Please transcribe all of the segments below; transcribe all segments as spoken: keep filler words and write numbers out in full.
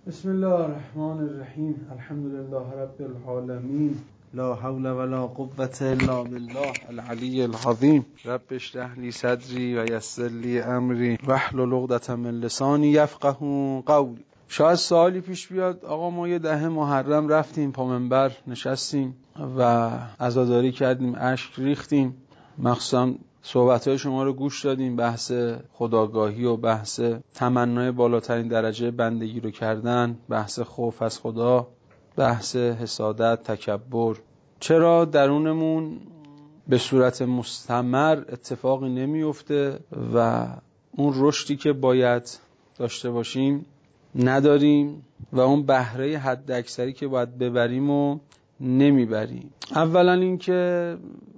بسم الله الرحمن الرحیم. الحمد لله رب العالمین، لا حول ولا قوة الا بالله العلی العظیم. رب اشرح لی صدری و یسر لی امری واحلل عقدة من لسانی یفقهوا قولی. شاید سوالی پیش بیاد، آقا ما یه دهه محرم رفتیم پا منبر نشستیم و عزاداری کردیم، اشک ریختیم، مخصوصا صحبت‌های شما رو گوش دادیم، بحث خودآگاهی و بحث تمنای بالاترین درجه بندگی رو کردن، بحث خوف از خدا، بحث حسادت، تکبر. چرا درونمون به صورت مستمر اتفاقی نمیفته و اون رشدی که باید داشته باشیم نداریم و اون بهره حد اکثری که باید ببریم و نمیبریم؟ اولا این که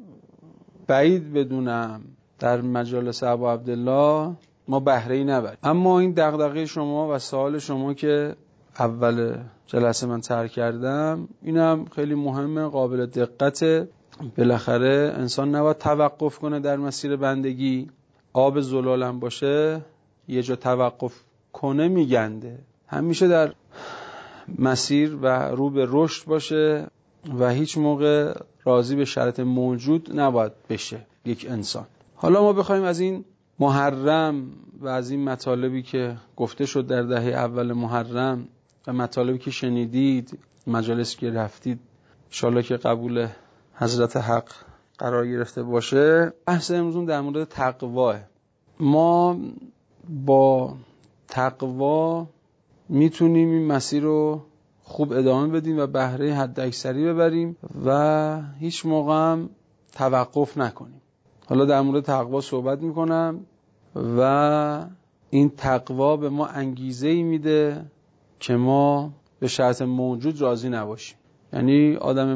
بعید بدونم در مجالس ابا عبدالله ما بهره‌ای نبریم، اما این دغدغه شما و سوال شما که اول جلسه من طرح کردم اینم خیلی مهمه، قابل دقته. بالاخره انسان نباید توقف کنه در مسیر بندگی. آب زلالم باشه یه جا توقف کنه میگنده. همیشه در مسیر و رو به رشد باشه و هیچ موقع راضی به شرط موجود نباید بشه یک انسان. حالا ما بخوایم از این محرم و از این مطالبی که گفته شد در دهه اول محرم و مطالبی که شنیدید، مجالس که رفتید، انشالله که قبول حضرت حق قرار گرفته باشه. بحث امروز در مورد تقواه. ما با تقوا میتونیم این مسیر رو خوب ادامه بدیم و بهره حد اکثری ببریم و هیچ موقع هم توقف نکنیم. حالا در مورد تقوا صحبت میکنم و این تقوا به ما انگیزه‌ای میده که ما به شرط موجود راضی نباشیم. یعنی آدم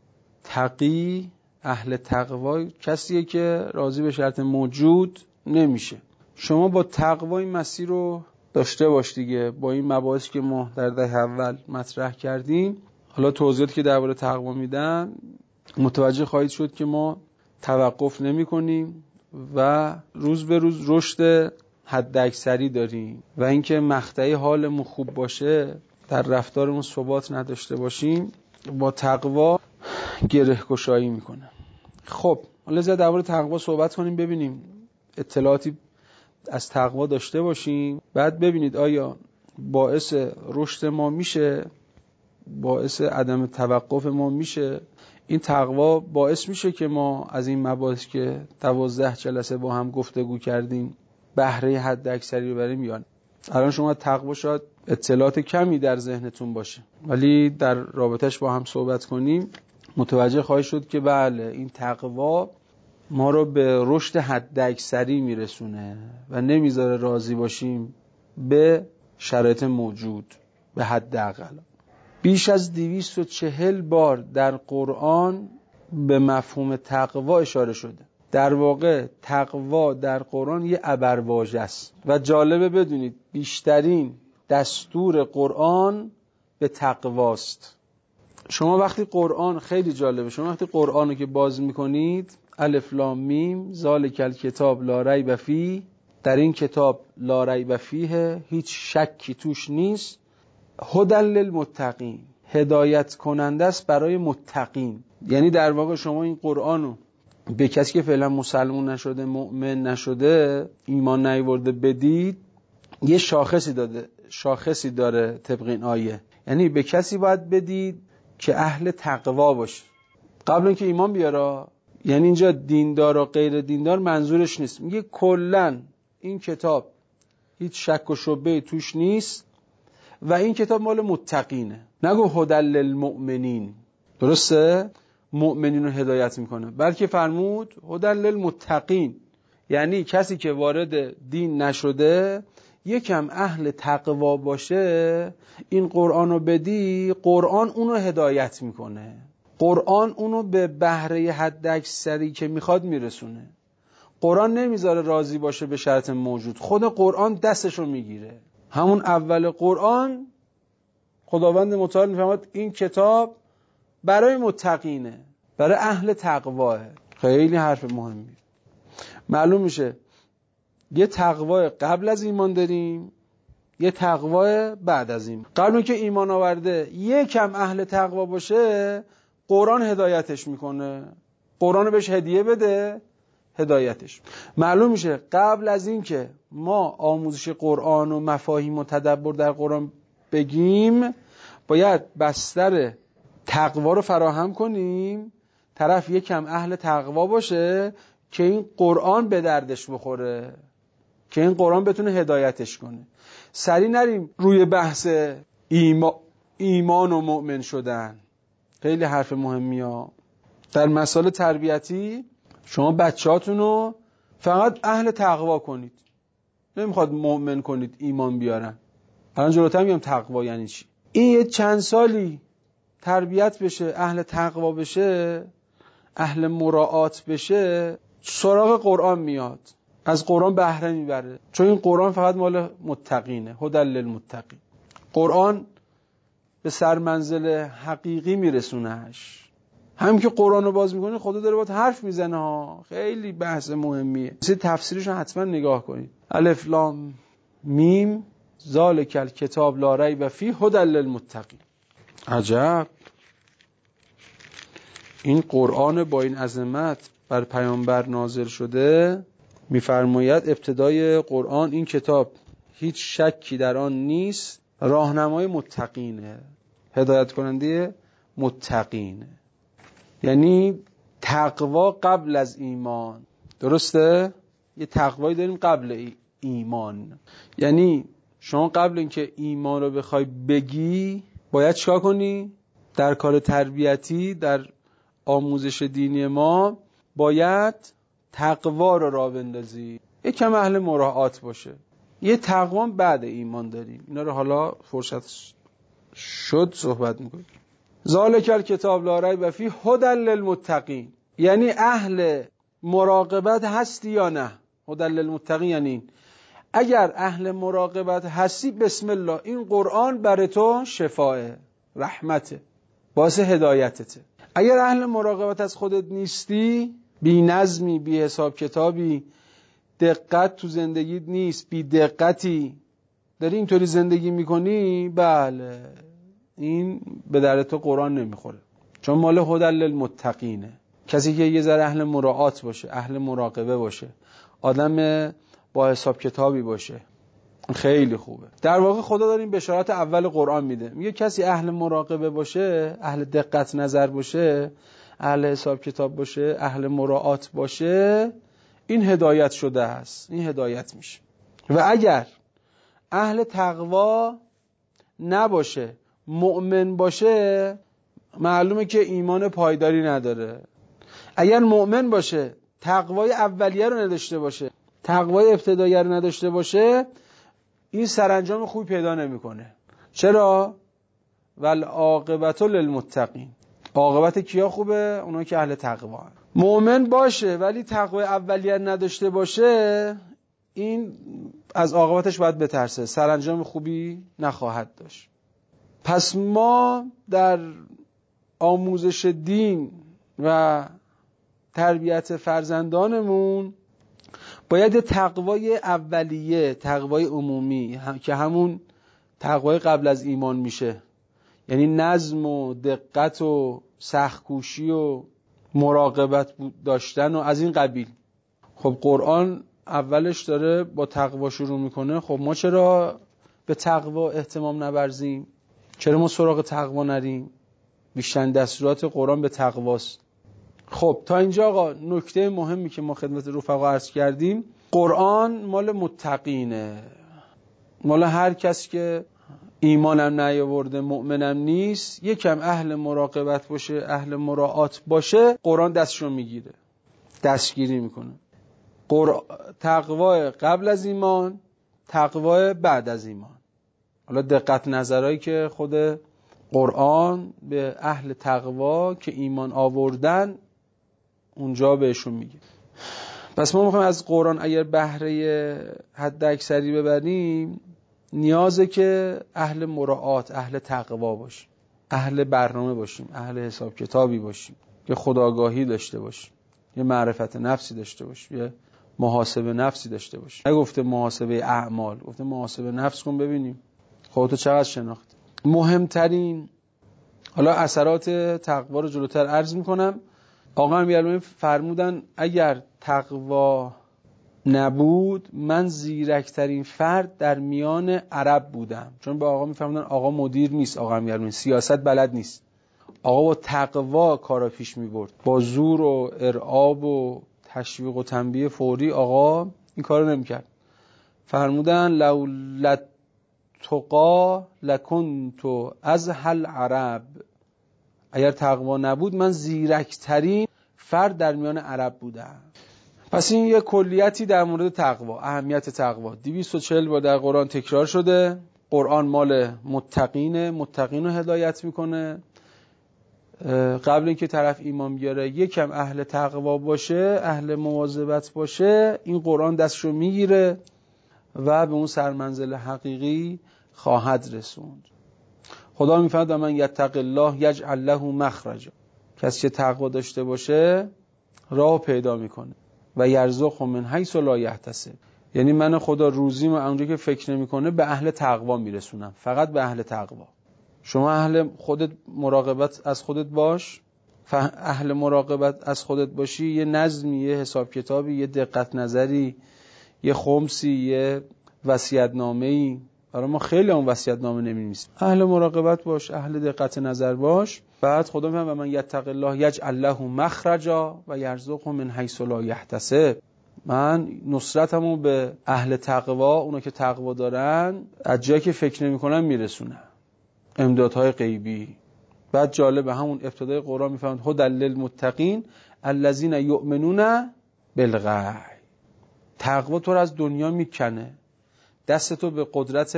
متقی، اهل تقوا، کسیه که راضی به شرط موجود نمیشه. شما با تقوا این مسیر رو داشته باش دیگه، با این مباحثی که ما در دهه اول مطرح کردیم. حالا توضیحاتی که درباره تقوا میدم متوجه خواهید شد که ما توقف نمی کنیم و روز به روز رشد حد اکثری داریم و اینکه مقطعی حالمون خوب باشه، در رفتارمون ثبات نداشته باشیم، با تقوا گره گشایی میکنه. خب حالا زیاد درباره تقوا صحبت کنیم، ببینیم اطلاعاتی از تقوا داشته باشیم، بعد ببینید آیا باعث رشد ما میشه، باعث عدم توقف ما میشه. این تقوا باعث میشه که ما از این مباحث که دوازده جلسه با هم گفتگو کردیم بهره حد اکثری ببریم یا نه. الان شما تقوا شاید اطلاعات کمی در ذهنتون باشه، ولی در رابطش با هم صحبت کنیم متوجه خواهید شد که بله، این تقوا ما رو به رشد حد اکثری میرسونه و نمیذاره راضی باشیم به شرایط موجود. به حد اقل بیش از دویست و چهل بار در قرآن به مفهوم تقوا اشاره شده. در واقع تقوا در قرآن یه ابرواژه است و جالبه بدونید بیشترین دستور قرآن به تقواست. شما وقتی قرآن، خیلی جالبه، شما وقتی قرآن رو که باز میکنید، الف لام میم ذالک الکتاب لا ریب فیه، در این کتاب لا ریب فیه، هیچ شکی توش نیست، هدی للمتقین، هدایت کننده است برای متقین. یعنی در واقع شما این قرآن رو به کسی که فعلا مسلمون نشده، مؤمن نشده، ایمان نیاورده بدید، یه شاخصی داده، شاخصی داره طبق این آیه. یعنی به کسی باید بدید که اهل تقوا باشه قبل اینکه ایمان بیاره. یعنی اینجا دیندار و غیر دیندار منظورش نیست، میگه کلن این کتاب هیچ شک و شبهه توش نیست و این کتاب مال متقینه. نگو هدی للمؤمنین، درسته؟ مؤمنین رو هدایت میکنه، بلکه فرمود هدی للمتقین، یعنی کسی که وارد دین نشده یکم اهل تقوا باشه، این قرآن رو بدی، قرآن اونو هدایت میکنه، قرآن اونو به بهره حد اکثری که میخواد میرسونه. قرآن نمیذاره راضی باشه به شرط موجود، خود قرآن دستشو میگیره. همون اول قرآن خداوند متعال میفرماد این کتاب برای متقینه، برای اهل تقواه. خیلی حرف مهمی. معلوم میشه یه تقوا قبل از ایمان داریم، یه تقوا بعد از این. قبل که ایمان آورده یکم اهل تقوا باشه، قرآن هدایتش میکنه، قرآن رو بهش هدیه بده، هدایتش. معلوم میشه قبل از این که ما آموزش قرآن و مفاهیم و تدبر در قرآن بگیم، باید بستر تقوا رو فراهم کنیم، طرف یکم اهل تقوا باشه که این قرآن به دردش بخوره، که این قرآن بتونه هدایتش کنه. سری نریم روی بحث ایما ایمان و مؤمن شدن. خیلی حرف مهمی ها. در مسائل تربیتی شما بچه‌هاتون رو فقط اهل تقوا کنید، نمیخواد مؤمن کنید ایمان بیارن. الان جلوتر میگم تقوا یعنی چی. این یه چند سالی تربیت بشه، اهل تقوا بشه، اهل مراعات بشه، سراغ قرآن میاد، از قرآن بهره میبره، چون این قرآن فقط مال متقینه، هدی للمتقین. قرآن به سرمنزل حقیقی میرسونهش. همین که قرآن رو باز میکنی خدا داره باید حرف میزنه ها. خیلی بحث مهمیه، مثل تفسیرش رو حتما نگاه کنید. الف لام میم ذالک الکتاب لا ریب فیه هدی للمتقین. عجب، این قرآن با این عظمت بر پیامبر نازل شده. میفرماید ابتدای قرآن این کتاب هیچ شکی در آن نیست، راهنمای متقینه، هدایت کننده متقینه. یعنی تقوا قبل از ایمان. درسته؟ یه تقوایی داریم قبل ای ایمان. یعنی شما قبل اینکه ایمان رو بخوای بگی باید چیکار کنی؟ در کار تربیتی، در آموزش دینی ما باید تقوا رو راه بندازی، یکم اهل مراعات باشه. یه تقوا بعد ایمان داریم، اینا رو حالا فرصت شد صحبت میکنیم. ذالک الکتاب لا ریب فیه هدی للمتقین. یعنی اهل مراقبت هستی یا نه؟ هدی للمتقین یعنی این. اگر اهل مراقبت هستی، بسم الله، این قرآن برای تو شفاه، رحمته، باعث هدایتته. اگر اهل مراقبت از خودت نیستی، بی نظمی، بی حساب کتابی، دقت تو زندگیت نیست، بی دقتی داری اینطوری زندگی میکنی، بله این به درد تو قرآن نمیخوره، چون مال هدی للمتقینه. کسی که یه ذره اهل مراعات باشه، اهل مراقبه باشه، آدم با حساب کتابی باشه، خیلی خوبه. در واقع خدا داره این بشارت اول قرآن میده، میگه کسی اهل مراقبه باشه، اهل دقت نظر باشه، اهل حساب کتاب باشه، اهل مراعات باشه، این هدایت شده است، این هدایت میشه. و اگر اهل تقوا نباشه، مؤمن باشه، معلومه که ایمان پایداری نداره. اگر مؤمن باشه، تقوای اولیه رو نداشته باشه، تقوای ابتدایی رو نداشته باشه، این سرانجام خوبی پیدا نمیکنه. چرا؟ والعاقبة للمتقین. عاقبت کیا خوبه؟ اونایی که اهل تقوا هستن. مؤمن باشه ولی تقوای اولیه نداشته باشه، این از عاقبتش باید بترسه، سرانجام خوبی نخواهد داشت. پس ما در آموزش دین و تربیت فرزندانمون باید تقوای اولیه، تقوای عمومی هم که همون تقوای قبل از ایمان میشه، یعنی نظم و دقت و سخت‌کوشی و مراقبت داشتن و از این قبیل. خب قرآن اولش داره با تقوا شروع میکنه، خب ما چرا به تقوا اهتمام نورزیم؟ چرا ما سراغ تقوا نریم؟ بیشتر دستورات قرآن به تقواست. خب تا اینجا آقا نکته مهمی که ما خدمت رفقا عرض کردیم، قرآن مال متقینه، مال هر کس که ایمانم نیاورده، مؤمنم نیست، یکم اهل مراقبت باشه، اهل مراعات باشه، قرآن دستشو میگیره، دستگیری میکنه. قر... تقوا قبل از ایمان، تقوا بعد از ایمان. حالا دقت نظرهایی که خود قرآن به اهل تقوا که ایمان آوردن اونجا بهشون میگه. پس ما میخوایم از قرآن اگر بهره حد اکثری ببریم، نیازه که اهل مراعات، اهل تقوا باشیم، اهل برنامه باشیم، اهل حساب کتابی باشیم، یه خودآگاهی داشته باشیم، یه معرفت نفسی داشته باشیم، یه محاسبه نفسی داشته باشی. نگفته محاسبه اعمال، گفته محاسبه نفس کن ببینیم خودتو چقدر شناختی. مهمترین حالا اثرات تقوا رو جلوتر عرض میکنم. آقا امیرالمومنین فرمودن اگر تقوا نبود من زیرکترین فرد در میان عرب بودم. چون به آقا میفرمودن آقا مدیر نیست، آقا امیرالمومنین سیاست بلد نیست، آقا با تقوا کارا پیش میبرد، با زور و ارعاب و تشویق و تنبیه فوری آقا این کارو نمیکرد. فرمودن لولا تقا لکنت ازهل عرب، اگر تقوا نبود من زیرکترین فرد در میان عرب بودم. پس این یه کلیتی در مورد تقوا، اهمیت تقوا. دویست و چهل بار در قرآن تکرار شده. قرآن مال متقینه، متقین رو هدایت میکنه. قبل اینکه طرف ایمان بیاره یکم اهل تقوا باشه، اهل مواظبت باشه، این قرآن دستشو میگیره و به اون سرمنزل حقیقی خواهد رسوند. خدا میفرماید من یتق الله یجعل له مخرجا، کسی که تقوا داشته باشه راه پیدا میکنه و یرزقه من حیث لا یحتسب، یعنی من خدا روزیمو اونجا که فکر نمیکنه به اهل تقوا میرسونم، فقط به اهل تقوا. شما اهل خودت مراقبت از خودت باش، اهل مراقبت از خودت باشی، یه نظمی، یه حساب کتابی، یه دقت نظری، یه خمسی، یه وصیت‌نامه‌ای. برای ما خیلی اون وصیت‌نامه نمی‌نویسیم. اهل مراقبت باش، اهل دقت نظر باش. بعد خدا میگه و من یتق الله یجعل له مخرجا و یرزقه من حیث لا یحتسب، من نصرتمو به اهل تقوا، اونا که تقوا دارن، از جایی که فکر نمی‌کنن میرسونم، امدادهای غیبی. بعد جالب همون ابتدای قرآن میفهمند هدی للمتقین الذین یؤمنون بالغیب. تقوا تو رو از دنیا میکنه، دستتو به قدرت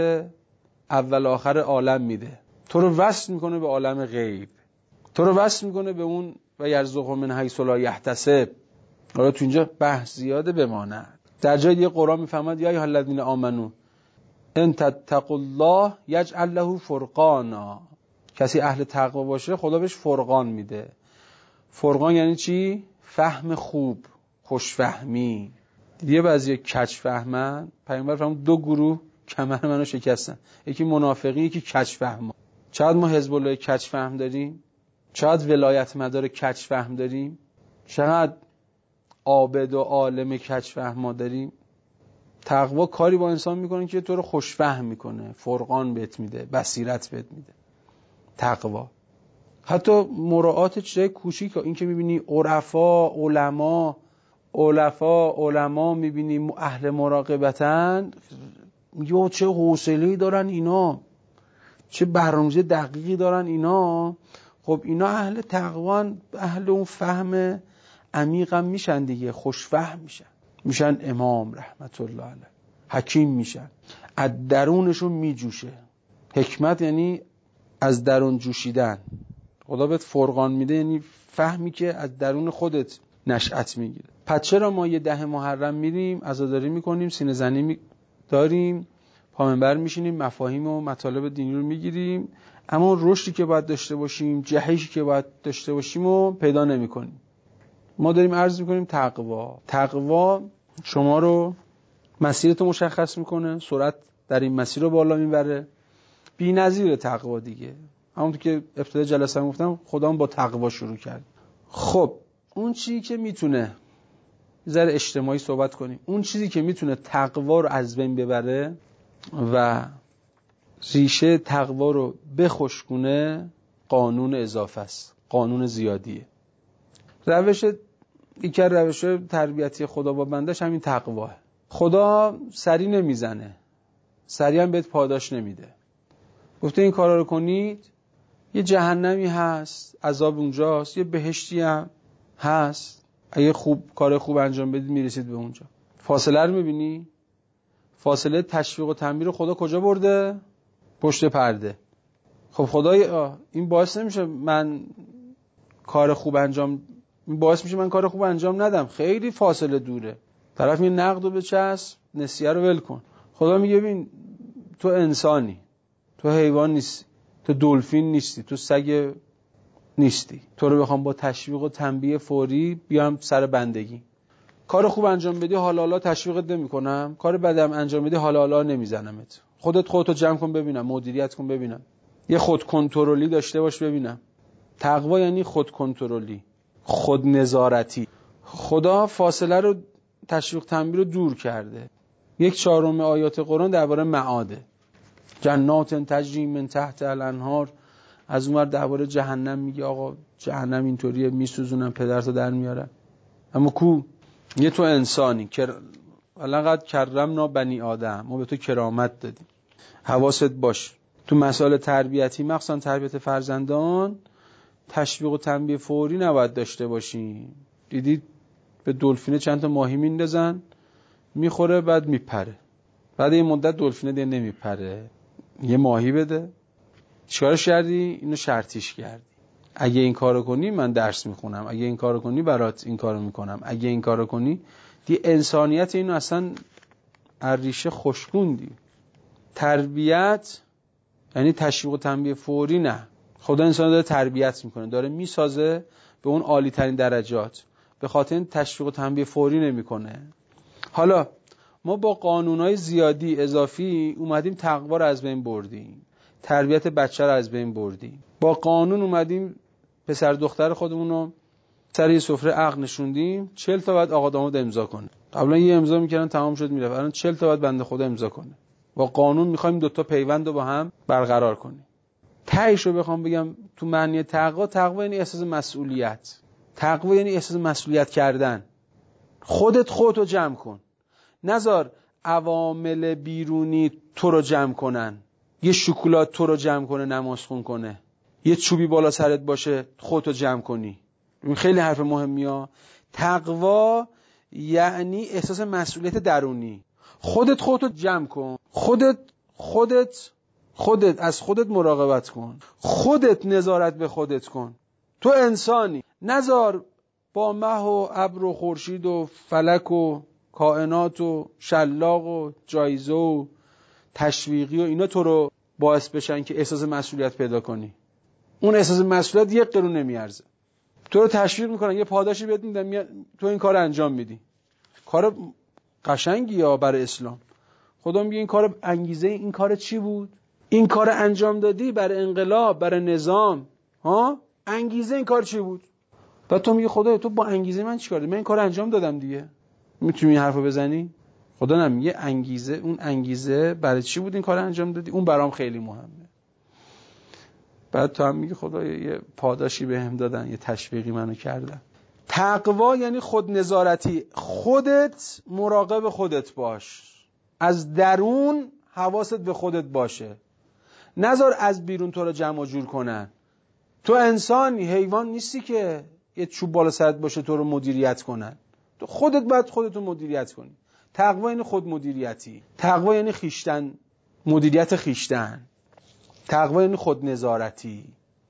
اول آخر عالم میده، تو رو وصل میکنه به عالم غیب، تو رو وصل میکنه به اون و یرزقه من حیث لا یحتسب. حالا تو اینجا بحث زیاده بماند. در جای دیگه قرآن میفهمد یا ایها الذین آمنو ان تتقوا الله یجعل له فرقانا، کسی اهل تقوا باشه خدا بهش فرقان میده. فرقان یعنی چی؟ فهم خوب، خوشفهمی. دیگه بعضی کج فهمن. پیامبر فرمود دو گروه کمر منو شکستن، یکی منافقی، یکی کج فهما. چقدر ما حزب الله کج فهم داریم، چقدر ولایت مدار کج فهم داریم، چقدر عابد و عالم کج فهما داریم. تقوا کاری با انسان میکنه که تو رو خوشفهم میکنه، فرقان بهت میده، بصیرت بهت میده. تقوا حتی مراعات چیزای کوچیک، این که میبینی عرفا، علما، علفا، علما میبینی اهل مراقبتن، یا چه حوصله‌ای دارن اینا، چه برنامه‌ریزی دقیقی دارن اینا. خب اینا اهل تقوان، اهل اون فهم عمیقم میشن دیگه، خوشفهم میشن، میشن امام رحمت الله علیه، حکیم میشن، از درونشون میجوشه. حکمت یعنی از درون جوشیدن. خدا بهت فرقان میده، یعنی فهمی که از درون خودت نشأت میگیره. پس چرا ما یه ده محرم میریم، عزاداری میکنیم، سینه زنی می داریم، پامنبر میشینیم، مفاهیم و مطالب دینی رو میگیریم، اما رشدی که باید داشته باشیم، جهشی که باید داشته باشیم رو پیدا نمیکنیم. ما داریم عرض میکنیم تقوا. تقوا شما رو مسیرتو مشخص میکنه، سرعت در این مسیر رو بالا میبره. بی‌نظیر تقوا دیگه. همونطور که ابتدای جلسه گفتم خدا با تقوا شروع کرد. خب اون چیزی که میتونه، ذره اجتماعی صحبت کنیم، اون چیزی که میتونه تقوا رو از بین ببره و ریشه تقوا رو بخشکونه، قانون اضافه است، قانون زیادیه. روش یکی از روش تربیتی خدا با بندش همین تقواه. خدا سری نمیزنه، سری هم بهت پاداش نمیده. گفته این کارا رو کنید، یه جهنمی هست، عذاب اونجاست، یه بهشتی هم هست، اگه خوب کار خوب انجام بدید میرسید به اونجا. فاصله رو میبینی؟ فاصله تشویق و تنبیه خدا کجا برده؟ پشت پرده. خب خدا این باعث نمیشه من کار خوب انجام، این باعث میشه من کار خوب انجام ندم، خیلی فاصله دوره. طرف میگه نقد رو بچسب، نسیه رو ول کن. خدا میگه ببین تو انسانی، تو حیوان نیستی، تو دلفین نیستی، تو سگ نیستی، تو رو بخوام با تشویق و تنبیه فوری بیام سر بندگی، کار خوب انجام بدی حالا حالا تشویقت نمی‌کنم، کار بدم انجام بدی حالا حالا نمیزنمت. خودت خودتو جمع کن ببینم، مدیریت کن ببینم. یه خود کنترلی داشته باش ببینم. تقوا یعنی خود کنترلی، خود نظارتی. خدا فاصله رو، تشویق تنبیه رو دور کرده. یک چهارم آیات قرآن درباره معاده. جنات تجری من تحت الانهار. از اونور درباره جهنم میگه آقا جهنم اینطوریه، میسوزونن پدرتو در میارن. اما کو یه تو انسانی که ولقد کرمنا بنی آدم، ما به تو کرامت دادیم. حواست باش تو مسائل تربیتی، مخصوصا تربیت فرزندان، تشویق و تنبیه فوری نباید داشته باشیم. دیدید به دلفینه چند تا ماهی میندازن، میخوره بعد میپره، بعد این مدت دلفینه دیگه نمیپره. یه ماهی بده، چیکارش کردی؟ اینو شرطیش کردی، اگه این کارو کنی من درس میخونم، اگه این کارو کنی برات این کارو میکنم، اگه این کارو کنی. دی انسانیت اینو اصلا ریشه خشکوندی. تربیت یعنی تشویق و تنبیه فوری نه. خدا انسان داره تربیت میکنه، داره میسازه به اون عالی ترین درجات، به خاطر این تشویق و تنبیه فوری نمیکنه. حالا ما با قانونهای زیادی اضافی اومدیم تقوا رو از بین بردیم، تربیت بچه رو از بین بردیم. با قانون اومدیم پسر دختر خودمون رو سر یه سفره عقد نشوندیم، چهل تا بعد آقا داماد امضا کنه. قبلا یه امضا میکردن تمام شد میرفت، الان چهل تا بعد بنده خدا امضا کنه. با قانون میخوایم دو تا پیوند رو با هم برقرار کنیم. تهش رو بخوام بگم تو معنی تقوا، تقوا یعنی احساس مسئولیت. تقوا یعنی احساس مسئولیت کردن. خودت خودتو جمع کن، نذار عوامل بیرونی تو رو جمع کنن. یه شکلات تو رو جمع کنه نماز خون کنه، یه چوبی بالا سرت باشه خودتو جمع کنی. این خیلی حرف مهمیه. تقوا یعنی احساس مسئولیت درونی. خودت خودتو جمع کن، خودت خودت خودت از خودت مراقبت کن، خودت نظارت به خودت کن. تو انسانی، نذار با مه و ابر و خورشید و فلک و کائنات و شلاق و جایزه و تشویقی و اینا تو رو باعث بشن که احساس مسئولیت پیدا کنی. اون احساس مسئولیت یک قرون نمیارزه. تو رو تشویق میکنن، یه پاداشی بهت میدن، تو این کار انجام میدی. کار قشنگی یا برای اسلام. خدا میگه این کار، انگیزه این کار چی بود؟ این کار انجام دادی برای انقلاب، برای نظام، ها؟ انگیزه این کار چی بود؟ بعد تو میگه خدایا تو با انگیزه من چیکار دادی؟ من این کار انجام دادم دیگه. میتونی این حرفو بزنی؟ خدا نمیگه انگیزه، اون انگیزه برای چی بود این کار انجام دادی؟ اون برام خیلی مهمه. بعد تو هم میگه خدایا یه پاداشی بهم دادن، یه تشویقی منو کردن. تقوا یعنی خود نظارتی. خودت مراقب خودت باش، از درون حواست به خودت باشه، نذار از بیرون تو رو جمع و جور کنن. تو انسانی، حیوان نیستی که یه چوب بالا سرت باشه تو رو مدیریت کنن. تو خودت باید خودتو مدیریت کنی. تقوا یعنی خود مدیریتی. تقوا یعنی خیشتن، مدیریت خیشتن. تقوا یعنی خود نظارتی.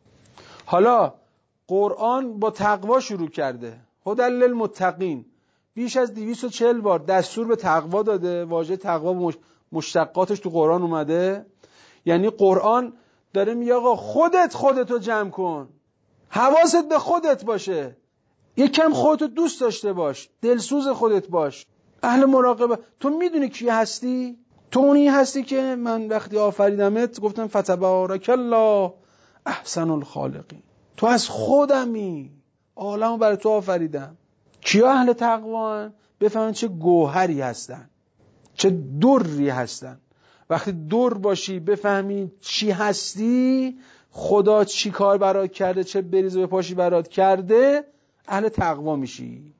حالا قرآن با تقوا شروع کرده. هدی للمتقین. بیش از دویست و چهل بار دستور به تقوا داده. واژه تقوا و مشتقاتش تو قرآن اومده. یعنی قرآن داره میگه آقا خودت خودتو جمع کن، حواست به خودت باشه، یکم خودتو دوست داشته باش، دلسوز خودت باش، اهل مراقبه. تو میدونی کی هستی؟ تو اونی هستی که من وقتی آفریدمت گفتم فتبارک الله احسن الخالقین. تو از خودمی، عالمو برای تو آفریدم. کیا اهل تقوان؟ بفهمن چه گوهری هستن، چه دری هستن. وقتی در باشی بفهمی چی هستی، خدا چی کار برات کرده، چه بریز به پاشی برات کرده، اهل تقوا میشی.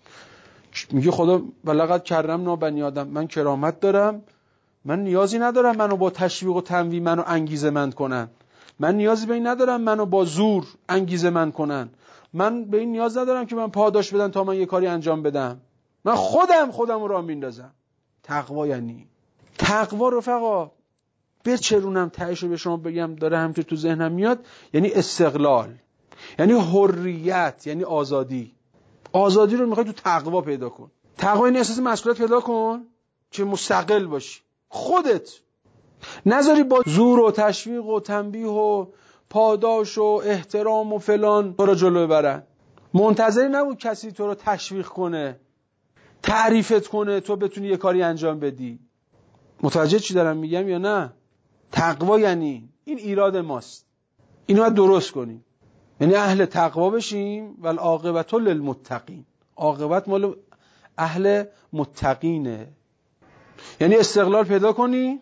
میگه خدا ولقد کرمنا بنی آدم، من کرامت دارم، من نیازی ندارم منو با تشویق و تنویع منو انگیزه مند کنن، من نیازی به این ندارم منو با زور انگیزه مند کنن، من به این نیاز ندارم که من پاداش بدن تا من یه کاری انجام بدم، من خودم خودم رو راه میندازم. تقوا یعنی تقوا رفقا بچرونم تهش رو به شما بگم، داره همینطور تو ذهنم میاد، یعنی استقلال، یعنی حریت، یعنی آزادی. آزادی رو میخوای تو تقوا پیدا کن. تقوا این احساس مسئولیت پیدا کن که مستقل باشی، خودت نذاری با زور و تشویق و تنبیه و پاداش و احترام و فلان تو رو جلو ببرن. منتظری نبود کسی تو رو تشویق کنه، تعریفت کنه تو بتونی یه کاری انجام بدی. متوجه چی دارم میگم یا نه؟ تقوا یعنی این ایراد ماست، اینو باید درست کنیم، یعنی اهل تقوا بشیم. والعاقبة للمتقین، عاقبت مال اهل متقینه. یعنی استقلال پیدا کنی.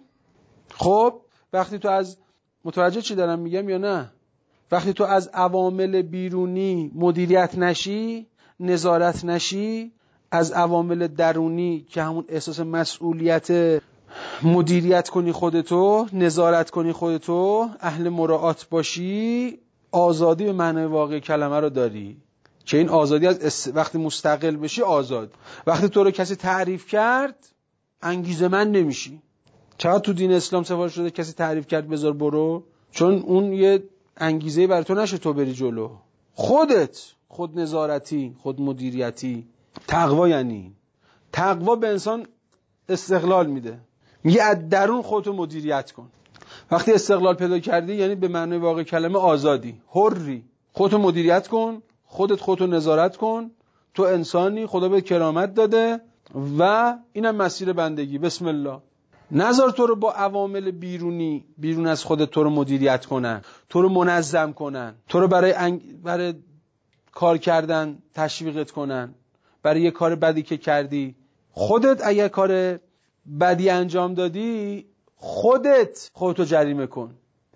خب وقتی تو از متوجه چی دارم میگم یا نه؟ وقتی تو از عوامل بیرونی مدیریت نشی، نظارت نشی، از عوامل درونی که همون احساس مسئولیت مدیریت کنی خودتو، نظارت کنی خودتو، اهل مراعات باشی، آزادی به معنای واقعی کلمه رو داری. که این آزادی از اس... وقتی مستقل بشی آزاد. وقتی تو رو کسی تعریف کرد انگیزه من نمیشی. چقدر تو دین اسلام سفارش شده کسی تعریف کرد بذار برو، چون اون یه انگیزه برای تو نشه تو بری جلو. خودت خود نظارتی، خود مدیریتی. تقوا یعنی تقوا به انسان استقلال میده، میگه از درون خودتو مدیریت کن. وقتی استقلال پیدا کردی یعنی به معنای واقعی کلمه آزادی، حری. خودتو مدیریت کن، خودت خودتو نظارت کن. تو انسانی، خدا به کرامت داده و اینم مسیر بندگی. بسم الله. نذار تو رو با عوامل بیرونی، بیرون از خودت تو رو مدیریت کنن، تو رو منظم کنن، تو رو برای انگ... برای کار کردن تشویقت کنن، برای یه کار بدی که کردی. خودت اگه کار بدی انجام دادی خودت خودتو جریمه کن.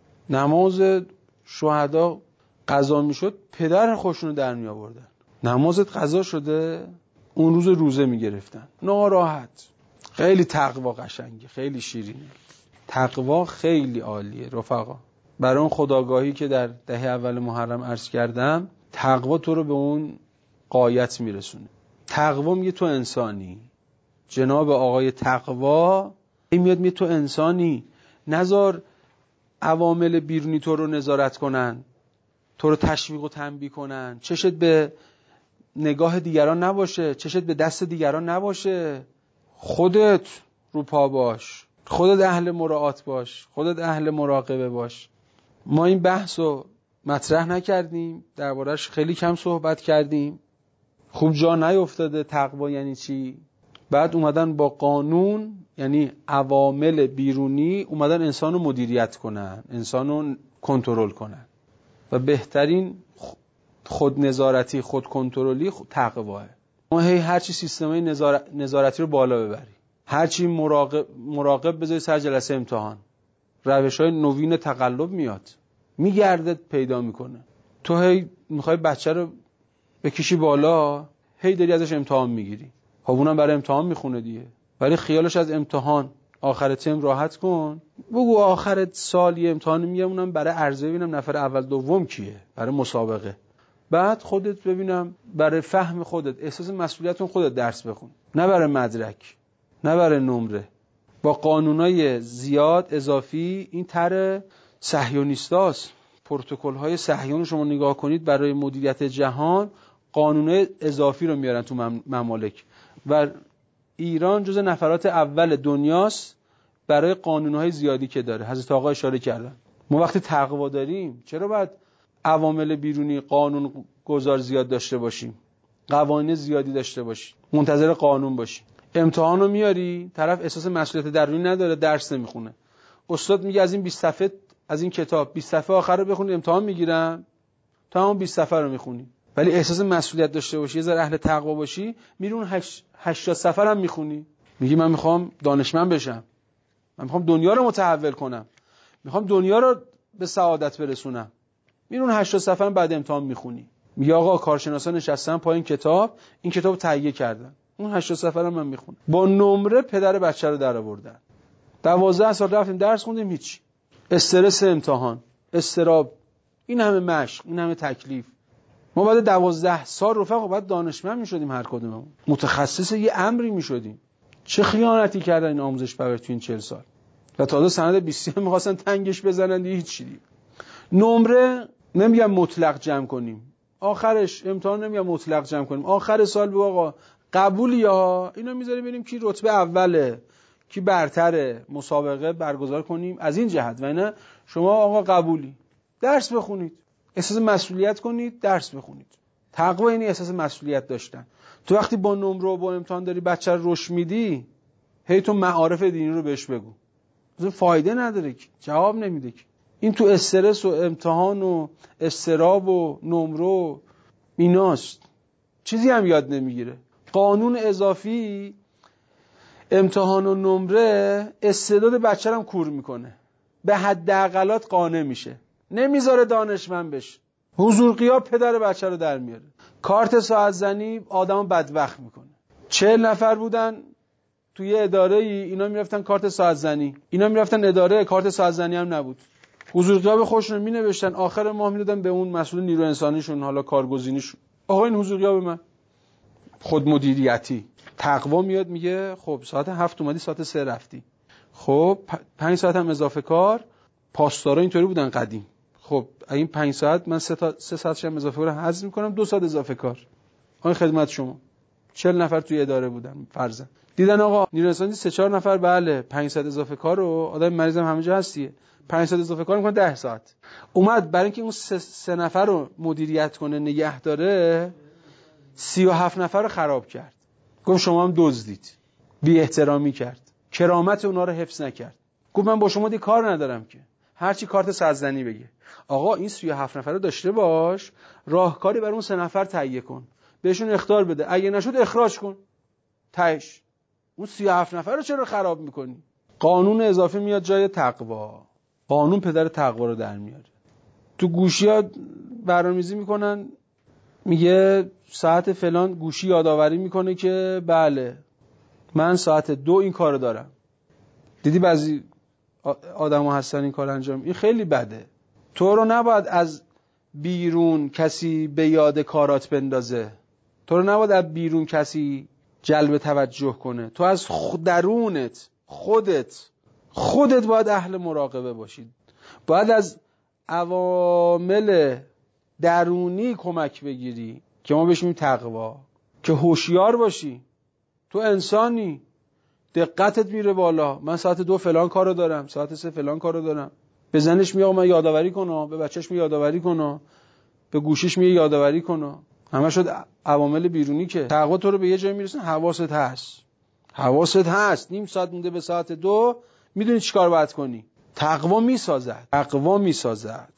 نماز شهدا قضا میشد پدر خوشونو در می آوردن. نمازت قضا شده اون روز روزه می گرفتن ناراحت. خیلی تقوا قشنگه، خیلی شیرینه. تقوا خیلی عالیه رفقا. برای اون خودآگاهی که در دهه اول محرم عرض کردم، تقوا تو رو به اون غایت میرسونه. تقوا میگه تو انسانی. جناب آقای تقوا میاد میگه تو انسانی. نذار عوامل بیرونی تو رو نظارت کنن، تو رو تشویق و تنبیه کنن. چشت به نگاه دیگران نباشه، چشت به دست دیگران نباشه. خودت رو پا باش، خودت اهل مراعات باش، خودت اهل مراقبه باش. ما این بحث رو مطرح نکردیم، درباره‌اش خیلی کم صحبت کردیم. خوب جا نیفتاده تقوا یعنی چی. بعد اومدن با قانون، یعنی عوامل بیرونی، اومدن انسان رو مدیریت کنن، انسان رو کنترل کنن. و بهترین خود نظارتی، خود کنترلی تقواه. ما هی هرچی سیستمای نظارت، نظارتی رو بالا ببری، هرچی مراقب مراقب بذاری سر جلسه امتحان، روش‌های نوین تقلب میاد، میگرده پیدا میکنه. تو هی میخوای بچه رو بکشی بالا، هی داری ازش امتحان میگیری. خب اونم برای امتحان میخونه دیگه، ولی خیالش از امتحان آخر ترم راحت کن. بگو آخر سال یه امتحان میگم، اونم برای عرضه ببینم نفر اول دوم کیه، برای مسابقه. بعد خودت ببینم برای فهم خودت، احساس مسئولیتون خودت درس بخون، نه برای مدرک، نه برای نمره. با قانونای زیاد اضافی. این طرح صهیونیستاست. پروتکل‌های صهیون شما نگاه کنید برای مدیریت جهان، قانونای اضافی رو میارن تو ممالک و ایران جز نفرات اول دنیاست برای قانونهای زیادی که داره. حضرت آقا اشاره کردن ما وقتی تقوا داریم چرا باید عوامل بیرونی قانون گذار زیاد داشته باشیم، قوانین زیادی داشته باشیم، منتظر قانون باشیم؟ امتحانو میاری، طرف احساس مسئولیت درونی نداره، درس نمیخونه. استاد میگه از این بیست صفحه، از این کتاب بیست صفحه آخر رو بخونید امتحان میگیرم، تا همون بیست صفحه رو میخونی. ولی احساس مسئولیت داشته باشی، یه ذره اهل تقوا باشی، میری اون هشتاد صفحه هم میخونی. میگی من میخوام دانشمند بشم، من میخوام دنیا رو متحول کنم، میخوام دنیا رو به سعادت برسونم. میری اون هشتاد صفحه هم بعد امتحان میخونی. میگه آقا کارشناسا نشستن پایین کتاب، این کتاب تهیه کردن، اون هشتاد صفحه رو من میخونم. با نمره پدر بچه رو در آوردن. دوازده سال رفتیم درس خوندیم، هیچ. استرس امتحان، استراب، این همه مشق، این همه تکلیف. ما بعد دوازده سال رفقا بعد دانشمند میشدیم، هر کدوممون متخصص یه امری میشدیم. چه خیانتی کردن این آموزش پرور تو این چهل سال. و تازه سند بیست هم می‌خواستن تنگش بزنن دیگه، هیچ چیزی. نمره نمیگم مطلق جمع کنیم، آخرش امتحان نمیگم مطلق جمع کنیم، آخر سال بگو آقا قبولی یا اینو میذاریم ببینیم کی رتبه اوله، کی برتره، مسابقه برگزار کنیم از این جهت. و نه شما آقا قبولی، درس بخونید، احساس مسئولیت کنید، درس بخونید. تقوا یعنی احساس مسئولیت داشتن. تو وقتی با نمره و با امتحان داری بچه رو رشد میدی، هی تو معارف دینی رو بهش بگو، اصلا فایده نداره که، جواب نمیده که. این تو استرس و امتحان و استراب و نمره و ایناست، چیزی هم یاد نمیگیره. قانون اضافی امتحان و نمره استعداد بچه رو هم کور میکنه، به حداقلات قانع میشه، نمیذاره دانشمند بشه. حضور غیاب پدر بچه رو در میاره. کارت ساعت زنی آدمو بدبخت میکنه. چهل نفر بودن توی اداره ای، اینا میرفتن کارت ساعت زنی، اینا میرفتن اداره، کارت ساعت زنی هم نبود. حضور غیاب خودشون رو مینوشتن، آخر ماه میدادن به اون مسئول نیرو انسانیشون، حالا کارگزینیشون، آقا این حضور غیاب من. خود مدیریتی. تقوا میاد میگه خب ساعت هفت اومدی ساعت سه رفتی، خب پنج ساعت هم اضافه کار. پاسدارا اینطوری بودن قدیم، خب این پنج ساعت من سه تا سه ساعتش هم اضافه کار حذف میکنم، دو ساعت اضافه کار. آقا خدمت شما. چهل نفر توی اداره بودن فرضاً، دیدن آقا نیرو انسانی سه چهار نفر، بله پنج ساعت اضافه کار رو آدم مریضم همه جا هستیه، پنج ساعت اضافه کار میکنه ده ساعت. اومد برای اینکه اون سه, سه نفر رو مدیریت کنه نگه داره، سی و هفت نفر رو خراب کرد. گفت شما هم دزدید، بی احترامی کرد، کرامت اونا رو حفظ نکرد. گفت من با شما دیگه کار ندارم که، هر چی کارت سرزنی بگه. آقا این سی و هفت نفر رو داشته باش، راهکاری برای اون سه نفر تهیه کن، بهشون اخطار بده، اگه نشد اخراج کن. تهش اون سی و هفت نفر رو چرا خراب میکنی؟ قانون اضافی میاد جای تقوا. قانون پدر تقوا رو در میاره. تو گوشی‌ها برنامه‌ریزی میکنن، میگه ساعت فلان گوشی یادآوری میکنه که بله من ساعت دو این کارو دارم. دیدی بعضی آدم‌ها هستن این کار انجام، این خیلی بده. تو رو نباید از بیرون کسی به یاد کارات بندازه، تو رو نباید از بیرون کسی جلب توجه کنه، تو از خود درونت خودت خودت باید اهل مراقبه باشید، باید از عوامل درونی کمک بگیری که ما بهش میگیم تقوا، که هوشیار باشی. تو انسانی، دقتت میره بالا، من ساعت دو فلان کارو دارم، ساعت سه فلان کارو دارم. به زنش میگه من یادآوری کنه، به بچهش میگه یادآوری کنه، به گوشیش میگه یادآوری کنه. همه شد عوامل بیرونی که تقوا تو رو به یه جای میرسونه. حواست هست، حواست هست، نیم ساعت مونده به ساعت دو، میدونی چیکار باید کنی. تقوا میسازد، تقوا میسازد.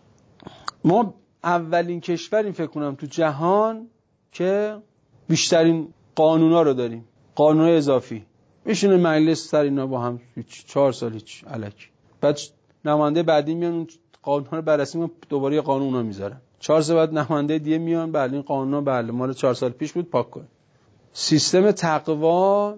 ما اولین کشوریم فکر کنم تو جهان که بیشترین قانونا رو داریم، قانون اضافی. میشونه مجلس سر اینا با هم چهار سال هیچ الک، بعد نماینده بعدی میان اون قانونا رو بررسی میکنن، دوباره یه قانون رو میذارن، چهار سال بعد نماینده دیگه میان، بله این قانونا بله مال چهار سال پیش بود، پاک کن. سیستم تقوا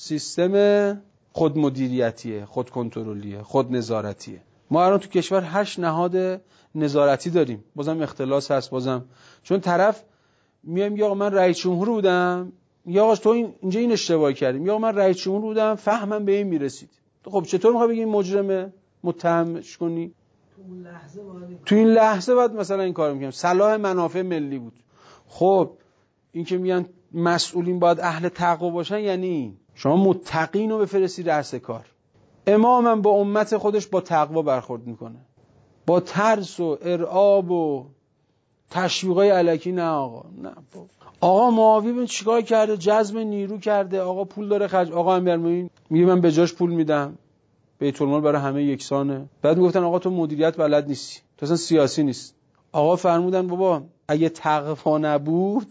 سیستم خود مدیریتیه، خود کنترلیه، خود نظارتیه. ما الان تو کشور هشت نهاد نظارتی داریم، بازم اختلاس هست، بازم چون طرف میام میگه آقا من رئیس جمهور بودم، یا آقا تو این اینجا این اشتباه کردیم، یا من رئیس جمهور بودم فهمم به این میرسید. خب چطور میخوای بگی این مجرمه متهمش کنی؟ تو این لحظه باید تو این لحظه باید مثلا این کارو میکنم، صلاح منافع ملی بود. خب این که میگن مسئولین باید اهل تقوا باشن، یعنی شما متقین رو بفرستی رأس کار. امامم با امت خودش با تقوا برخورد میکنه، با ترس و ارعاب و تشویقای الکی نه آقا، نه آقا معاویه ببین چیکار کرده، جذب نیرو کرده، آقا پول داره خرج، آقا امیرالمومنین میگه من به جاش پول میدم، بیت المال برای همه یکسانه. بعد میگفتن آقا تو مدیریت بلد نیستی، تو اصلا سیاسی نیست. آقا فرمودن بابا اگه تقوا نبود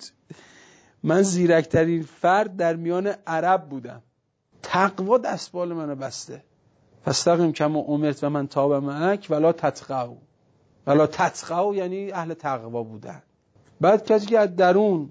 من زیرکترین فرد در میان عرب بودم، تقوا دستبال منو بسته. فاستقم کما امرت و من تاب معک ولا تطغوا، ولا تطغوا یعنی اهل تقوا بودن. بعد کسی که از درون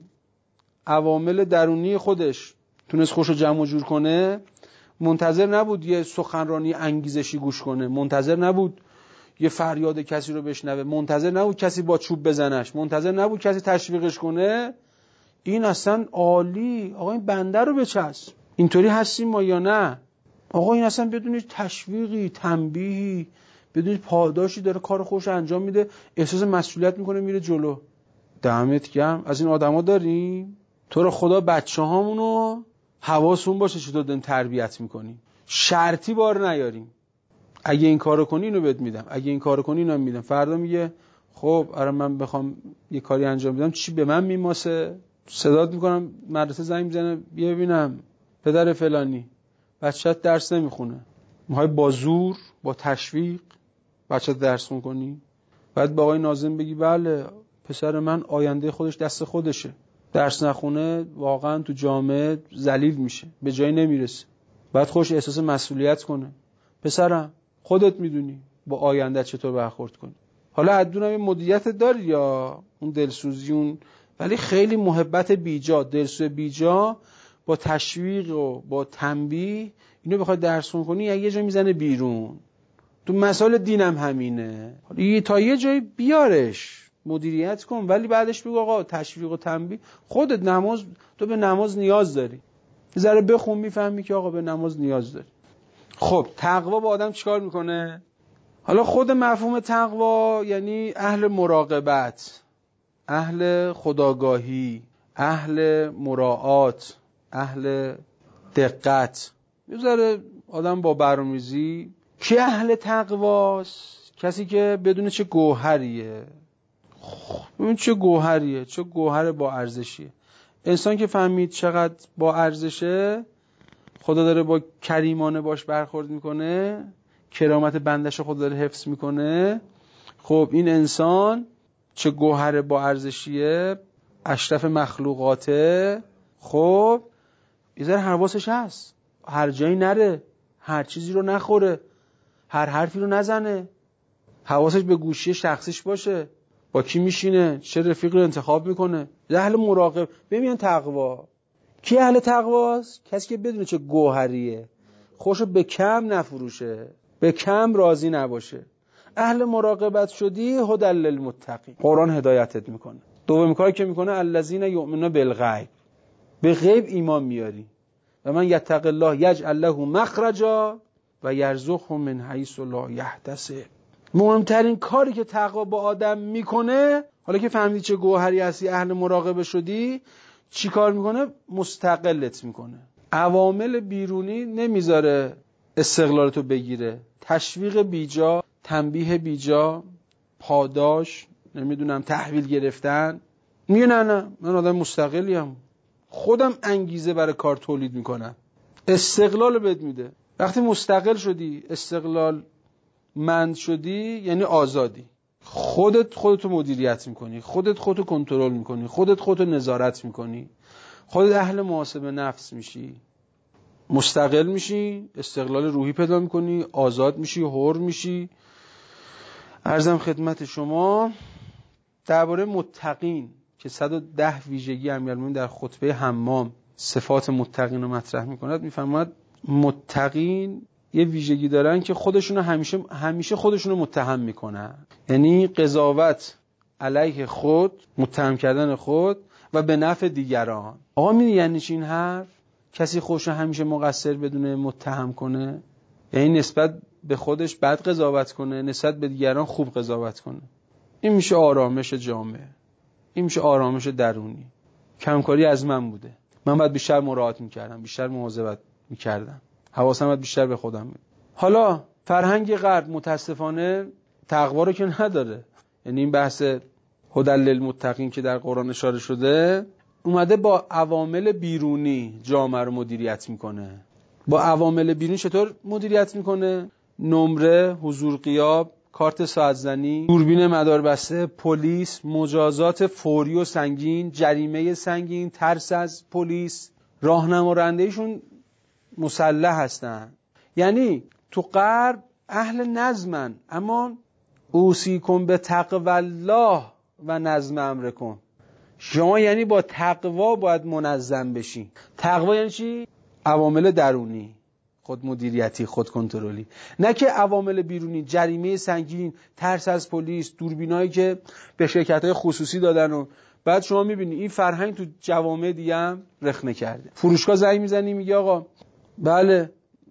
عوامل درونی خودش تونست خوشو جمع و جور کنه، منتظر نبود یه سخنرانی انگیزشی گوش کنه، منتظر نبود یه فریاد کسی رو بشنوه، منتظر نبود کسی با چوب بزنش، منتظر نبود کسی تشویقش کنه. این اصلا عالی، آقا این بنده رو بچسب. اینطوری هستیم ما یا نه؟ آقا این اصلا بدون تشویقی، تنبیهی، بدون پاداشی داره کار خوش انجام میده، احساس مسئولیت میکنه، میره جلو. دمت گرم. از این آدما داریم. تو رو خدا بچه‌هامونو حواسون باشه چطور داریم تربیت میکنیم، شرطی بار نیاریم. اگه این کارو کنی اینو بهت میدم، اگه این کارو کنی اینو میدم. فردا میگه خب آره من بخوام یه کاری انجام بدم چی به من میماسه؟ صدات میکنم مدرسه زنگ میزنه بیا ببینم پدر فلانی بچه‌ت درس نمیخونه، میخوای با زور با تشویق بچه‌ت درس میکنی؟ بعد با آقای ناظم بگی بله پسر من آینده خودش دست خودشه، درس نخونه واقعا تو جامعه ذلیل میشه، به جایی نمیرسه. بعد خوش احساس مسئولیت کنه، پسرم خودت میدونی با آینده چطور برخورد کنی. حالا ادونم این مدیریت داری یا اون دلسوزی اون، ولی خیلی محبت بیجا، دلسوز بیجا با تشویق و با تنبیه اینو بخواد درس کنی یه جا میزنه بیرون. تو مسائل دینم همینه، حالا تا یه جایی بیارش مدیریت کن، ولی بعدش بگو آقا تشویق و تنبیه، خودت نماز، تو به نماز نیاز داری، یه ذره بخون میفهمی که آقا به نماز نیاز داری. خب تقوا با آدم چیکار میکنه؟ حالا خود مفهوم تقوا یعنی اهل مراقبت، اهل خودآگاهی، اهل مراعات، اهل دقت. یه ذره آدم با برنامه‌ریزی. کی اهل تقواست؟ کسی که بدونه چه گوهریه، ببین چه گوهریه، چه گوهر با ارزشیه. انسان که فهمید چقدر با ارزشه، خدا داره با کریمانه باش برخورد میکنه، کرامت بندش خدا داره حفظ میکنه. خب این انسان چه گوهر با ارزشیه، اشرف مخلوقاته. خب یه ذره حواسش هست، هر جایی نره، هر چیزی رو نخوره، هر حرفی رو نزنه، حواسش به گوشی شخصیش باشه، با کی میشینه، چه رفیق رو انتخاب میکنه. اهل مراقب. ببین تقوا کی اهل تقواست؟ کسی که بدونه چه گوهریه، خوشو به کم نفروشه، به کم راضی نباشه. اهل مراقبت شدی هدی للمتقین، قرآن هدایتت میکنه. دومین کاری که میکنه الذین یؤمنون بالغیب، به غیب ایمان میاری. و من یتق الله یجعل له مخرجا و یرزقه من حیث لا یحتسب. مهمترین کاری که تقوا با آدم میکنه، حالا که فهمیدی چه گوهری هستی، اهل مراقبه شدی، چی کار میکنه؟ مستقلت میکنه. عوامل بیرونی نمیذاره استقلالتو بگیره. تشویق بیجا، تنبیه بیجا، پاداش، نمیدونم تحویل گرفتن. میگه نه نه من آدم مستقلیم، خودم انگیزه برای کار تولید میکنم. استقلال بهت میده. وقتی مستقل شدی، استقلال مند شدی، یعنی آزادی. خودت خودتو مدیریت میکنی، خودت خودتو کنترل میکنی، خودت خودتو نظارت میکنی، خودت اهل محاسبه نفس میشی، مستقل میشی، استقلال روحی پیدا میکنی، آزاد میشی، حر میشی. عرضم خدمت شما درباره متقین که صد و ده ویژگی امیرالمومنین در خطبه حمام صفات متقین رو مطرح میکند، میفرماید متقین یه ویژگی دارن که خودشونو همیشه همیشه خودشونو متهم میکنن، یعنی قضاوت علیه خود، متهم کردن خود و به نفع دیگران. آقا میدونی یعنی چی این حرف؟ کسی خودشو همیشه مقصر بدونه متهم کنه، یعنی نسبت به خودش بد قضاوت کنه، نسبت به دیگران خوب قضاوت کنه. این میشه آرامش جامعه، این میشه آرامش درونی. کمکاری از من بوده، من باید بیشتر مراعات میکردم، بیشتر مواظبت میکردم، حواسم باید بیشتر به خودم بود. حالا فرهنگ غرب متاسفانه تقوا رو که نداره، یعنی این بحث هدی للمتقین که در قرآن اشاره شده، اومده با عوامل بیرونی جامعه رو مدیریت میکنه. با عوامل بیرونی چطور مدیریت میکنه؟ نمره، حضور غیاب، کارت ساعت زنی، دوربین مداربسته، پلیس، مجازات فوری و سنگین، جریمه سنگین، ترس از پلیس. راهنمایندهشون مسلح هستن. یعنی تو غرب اهل نظمن، اما اوصیکم به تقوی الله و نظم امرکم. شما یعنی با تقوا باید منظم بشی. تقوا یعنی چی؟ عوامل درونی، خود مدیریتی، خود کنترلی، نه که عوامل بیرونی، جریمه سنگین، ترس از پلیس، دوربینایی که به شرکت‌های خصوصی دادن. و بعد شما می‌بینی این فرهنگ تو جوامع دیگه هم رخنه کرده. فروشگاه زنگ میزنی میگه آقا بله،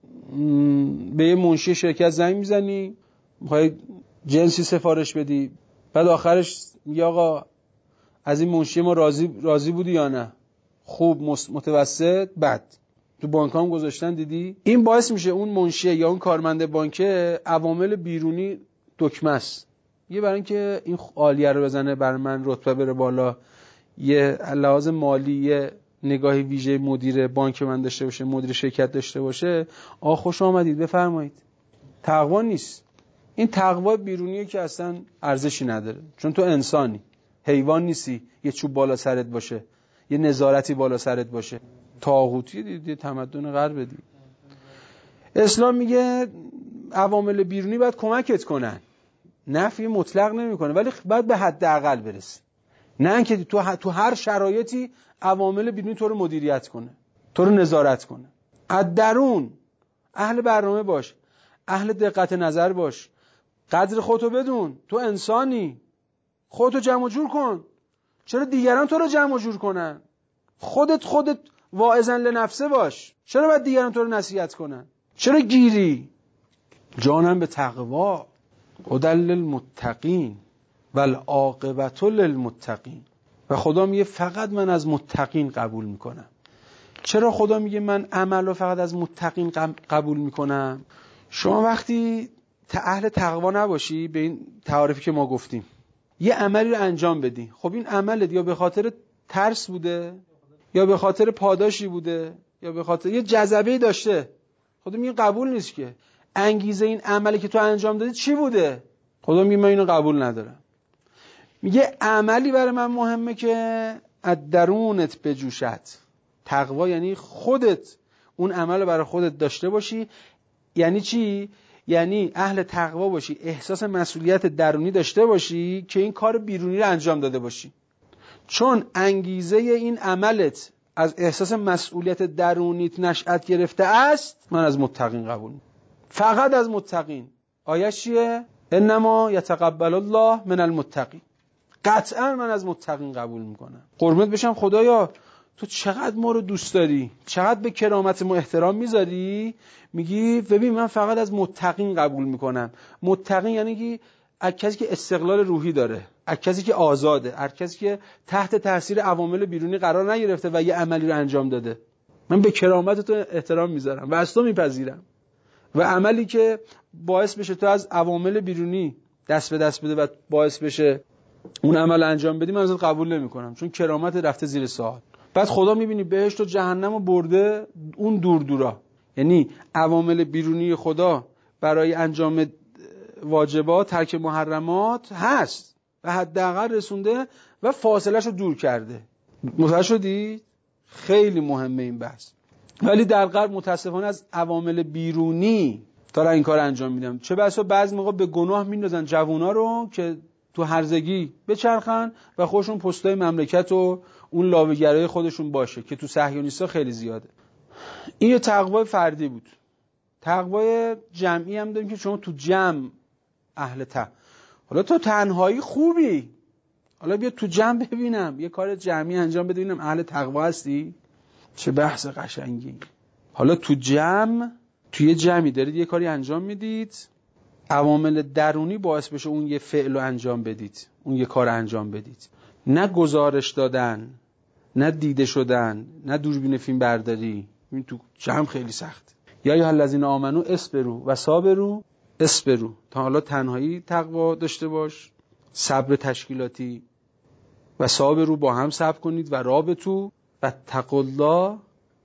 به یه منشی شرکت زنگ میزنی میخوای جنسی سفارش بدی، بعد آخرش میگه آقا از این منشی ما راضی راضی بودی یا نه؟ خوب، متوسط، بد. تو بانک هم گذاشتن دیدی؟ این باعث میشه اون منشی یا اون کارمند بانک عوامل بیرونی دکمه است. یه برای اینکه این عالیه رو بزنه، بر من رتبه بره بالا، یه لحاظ مالی یه نگاهی ویژه مدیر بانک من داشته باشه، مدیر شرکت داشته باشه، آ خوش آمدید بفرمایید. تقوا نیست. این تقوا بیرونیه که اصلا ارزشی نداره، چون تو انسانی، حیوان نیستی یه چوب بالا سرت باشه، یه نظارتی بالا سرت باشه. طاغوتی دیدی، تمدن غرب دی. اسلام میگه عوامل بیرونی باید کمکت کنن، نفی مطلق نمیکنه، ولی باید به حداقل برسی. نه اینکه تو تو هر شرایطی عوامل بیرونی تو رو مدیریت کنه، تو رو نظارت کنه. از درون اهل برنامه باش، اهل دقت نظر باش، قدر خودتو بدون. تو انسانی، خودتو جمع جور کن. چرا دیگران تو رو جمع جور کنن؟ خودت خودت واعظن لنفسه باش. چرا باید دیگران تو رو نصیحت کنن؟ چرا گیری؟ جانم به تقوا، هدی للمتقین والعاقبة للمتقین. و خدا میگه فقط من از متقین قبول میکنم. چرا خدا میگه من عمل رو فقط از متقین قبول میکنم؟ شما وقتی اهل تقوا نباشی، به این تعاریفی که ما گفتیم، یه عملی رو انجام بدی، خب این عمل یا به خاطر ترس بوده، یا به خاطر پاداشی بوده، یا به خاطر یه جذبه‌ای داشته، خدا میگه قبول نیست که. انگیزه این عملی که تو انجام دادی چی بوده؟ خدا میگه من اینو قبول ندارم. میگه عملی برای من مهمه که از درونت بجوشد. تقوا یعنی خودت اون عمل رو برای خودت داشته باشی. یعنی چی؟ یعنی اهل تقوا باشی، احساس مسئولیت درونی داشته باشی که این کار بیرونی رو انجام داده باشی. چون انگیزه این عملت از احساس مسئولیت درونیت نشأت گرفته است، من از متقین قبول می‌کنم. فقط از متقین. آیه چیه؟ انما یتقبل الله من المتقین. قطعا من از متقین قبول میکنم. قربونت بشم خدایا، تو چقدر ما رو دوست داری، چقدر به کرامت ما احترام میذاری. میگی ببین من فقط از متقین قبول میکنم. متقین یعنی که از کسی که استقلال روحی داره، از کسی که آزاده، از کسی که تحت تاثیر عوامل بیرونی قرار نگرفته و یه عملی رو انجام داده. من به کرامت تو احترام میذارم و از تو میپذیرم. و عملی که باعث بشه تو از عوامل بیرونی دست به دست بده و باعث بشه اون عمل انجام بدی، من ازت قبول نمی‌کنم، چون کرامت رفته زیر سوال. بعد خدا می‌بینی بهشت و جهنمو برده اون دور دورا. یعنی عوامل بیرونی خدا برای انجام واجبات، ترک محرمات هست و حداقل رسونده و فاصله‌شو دور کرده. متوجه شدی؟ خیلی مهمه این بحث. ولی در غرب متاسفانه از عوامل بیرونی دارن این کار انجام میدن. چه بسا بعضی موقع به گناه میندازن جوونا رو که تو هرزگی بچرخن و خودشون پستای مملکت و اون لاوه‌گرای خودشون باشه که تو صهیونیستا خیلی زیاده. این یه تقوای فردی بود. تقوای جمعی هم داریم که شما تو جمع اهل تقوا. حالا تو تنهایی خوبی، حالا بیا تو جمع ببینم یه کار جمعی انجام بده ببینم اهل تقوا هستی. چه بحث قشنگی. حالا تو جمع، توی جمعی دارید یه کاری انجام میدید، عوامل درونی باعث بشه اون یه فعل رو انجام بدید، اون یه کار انجام بدید. نه گزارش دادن، نه دیده شدن، نه دوربین فیلم برداری. این تو جمع خیلی سخت. یا یا الذین آمنو اصبروا و صابروا. اصبروا، تا حالا تنهایی تقوا داشته باش، صبر تشکیلاتی، و صابروا با هم صبر کنید، و رابطوا و اتقوا الله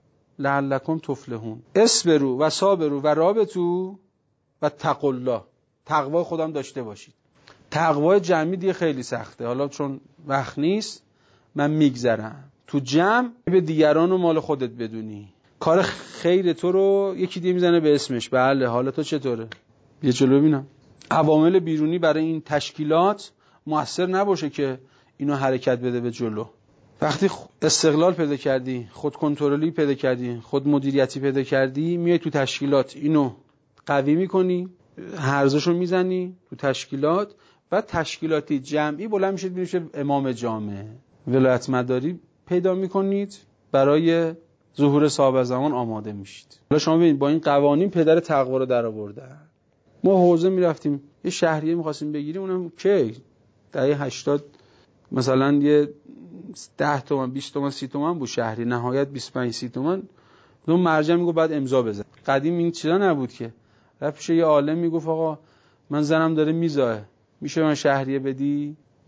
لعلکم تفلحون. اصبروا و صابروا و رابطوا و اتقوا الله. تقوا خودم داشته باشید. تقوا جمعی دیگه خیلی سخته. حالا چون وقت نیست من میگذرم. تو جمع به دیگران و مال خودت بدونی. کار خیر تو رو یکی دیگه میزنه به اسمش. بله حالا تو چطوره؟ بیا جلو ببینم. عوامل بیرونی برای این تشکیلات مؤثر نباشه که اینو حرکت بده به جلو. وقتی استقلال پیدا کردی، خود کنترلی پیدا کردی، خود مدیریتی پیدا کردی، میای تو تشکیلات اینو قوی میکنی، هرزشو میزنی تو تشکیلات، و تشکیلاتی جمعی بلند میشید میشه امام جامعه، ولایت مداری پیدا میکنید، برای ظهور صاحب زمان آماده میشید. حالا شما ببینید با این قوانین پدر تقوا رو در آوردن. ما حوزه میرفتیم یه شهریه میخواستیم بگیریم، اونم کی دهه هشتاد مثلا یه ده تومن بیست تومن سی تومن بود شهری، نهایت بیست و پنج سی تومن. اون مرجع میگه بعد امضا بزن. قدیم این چیزا نبود که. رفت یه عالم میگفت آقا من زنم داره میزاه، میشه من شهریه بدی؟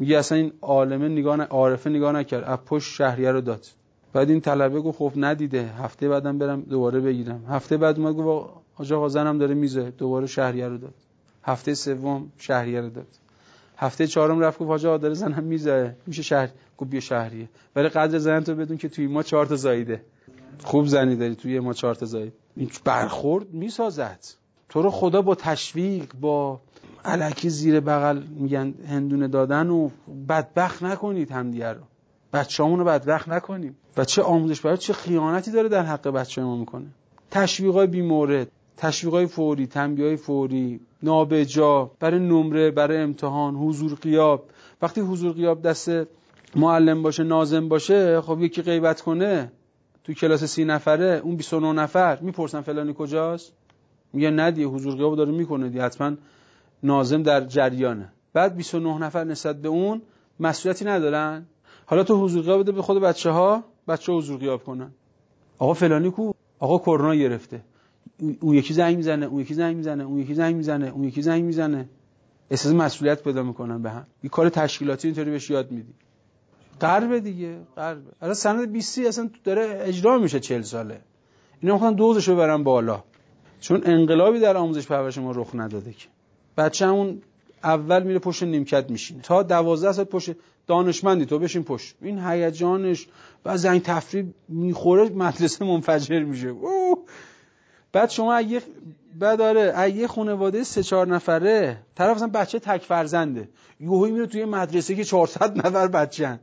میگه اصلا این عالمه نگاه نه، عارفه نگاه نکرد، از پشت شهریه رو داد. بعد این طلبه گفت خب ندیده، هفته بعدم برم دوباره بگیرم. هفته بعد اومد گفت آقا آقا زنم داره میزه، دوباره شهریه رو داد. هفته سوم شهریه رو داد. هفته چهارم رفت گفت آقا داره زنم میزه، میشه شهر. گفت بیا شهریه. ولی قدر زن تو بدون که توی ما چهار تا زایده. خوب زنی داری توی ما چهار تا زاید. این برخورد میسازد. تو رو خدا با تشویق، با الکی زیر بغل میگن هندونه دادن و بدبخت نکنید همدیگه رو. بچه‌مون رو بدبخت نکنیم. بچه آموزش برای چه خیانتی داره در حق بچه ما میکنه. تشویقای بی‌مورد، تشویقای فوری، تنبیه‌های فوری، نابجا، برای نمره، برای امتحان، حضور غیاب. وقتی حضور غیاب دست معلم باشه، ناظم باشه، خب یکی غیبت کنه تو کلاس سی نفره، اون بیست و نه نفر میپرسن فلانی کجاست؟ میگه ندیه حضور غیاب داره میکنه دی، حتما ناظم در جریانه. بعد بیست و نه نفر نسبت به اون مسئولیتی ندارن. حالا تو حضور غیاب بده به خود بچه‌ها، بچه‌ها حضور غیاب کنن. آقا فلانی کو؟ آقا کرونا گرفته. اون یکی زنگ میزنه، اون یکی زنگ میزنه، اون یکی زنگ میزنه، اون یکی زنگ میزنه. احساس مسئولیت پیدا میکنن به هم. یه کار تشکیلاتی اینطوری بهش یاد میدی. غربه دیگه، غربه. الان سند بیست اصلا داره اجرا میشه چهل ساله. اینا میخوان دوزشو ببرن بالا. چون انقلابی در آموزش پرورش ما رخ نداده که. بچه‌مون اول میره پشت نیمکت میشینه. تا دوازده سال پشت دانشمندی تو بشین پشت. این هیجانش بعد زنگ تفریح میخوره مدرسه منفجر میشه. اوه. بعد شما اگه بعد داره اگه خانواده سه چهار نفره، طرف مثلا بچه تک فرزنده، یهویی میره توی مدرسه که چهارصد نفر بچه‌ن.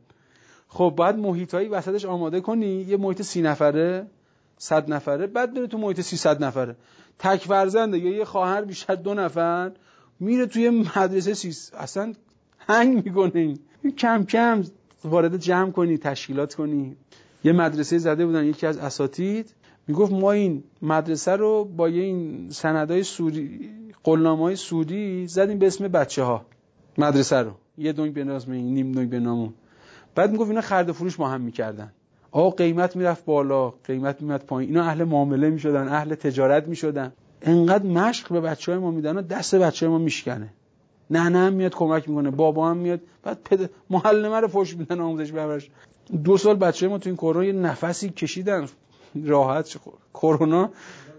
خب باید محیطایی وسطش آماده کنی، یه محیط سی نفره، صد نفره، بعد بره تو محیط سیصد نفره. تک فرزنده یا یه خواهر بیشتر دو نفر، میره توی مدرسه سیصد، اصلا هنگ میکنه. کم کم وارد جمع کنی، تشکیلات کنی. یه مدرسه زده بودن یکی از اساتید، میگفت ما این مدرسه رو با یه این سندای سوری، قولنامه‌های سوری زدیم به اسم بچه‌ها مدرسه رو، یه دونگ به نام نیم دونگ به نامون. بعد میگفت اینا خرید فروش با هم میکردن. آقا قیمت میرفت بالا، قیمت میاد پایین. اینا اهل معامله میشدن، اهل تجارت میشدن. انقدر مشق به بچهای ما میدن و دست بچهای ما میشکنه. ننه هم میاد کمک میکنه، بابا هم میاد، بعد پد... معلمه رو فوش میدن آموزش پرورش. دو سال بچهای ما تو این کرونا یه نفسی کشیدن راحت. کرونا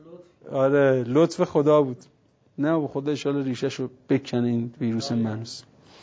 آره لطف خدا بود. نه خدا ان شاء الله ریشه‌شو بکنه این ویروس منوس.